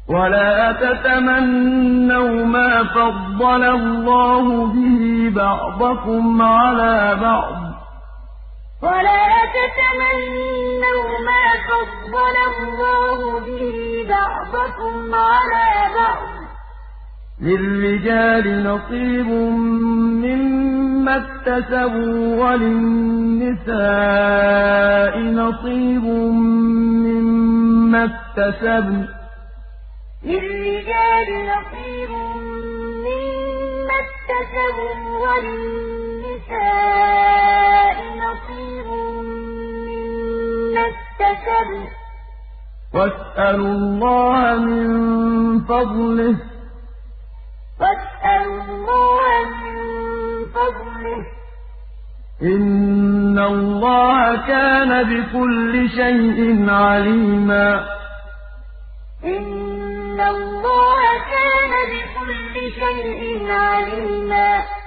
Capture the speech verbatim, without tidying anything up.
ولا تتمنوا ما فضل الله به بعضكم على بعض ولا تتمنوا ما فضل الله به بعضكم على بعض للرجال نصيب مما اكتسبوا وللنساء نصيب مما اكتسبن للرجال نصيب مما اكتسبوا وللنساء نصيب مما اكتسبن واسألوا الله من فضله واسألوا الله من فضله إن الله كان بكل شيء عليما إن الله كان بكل شيء عليما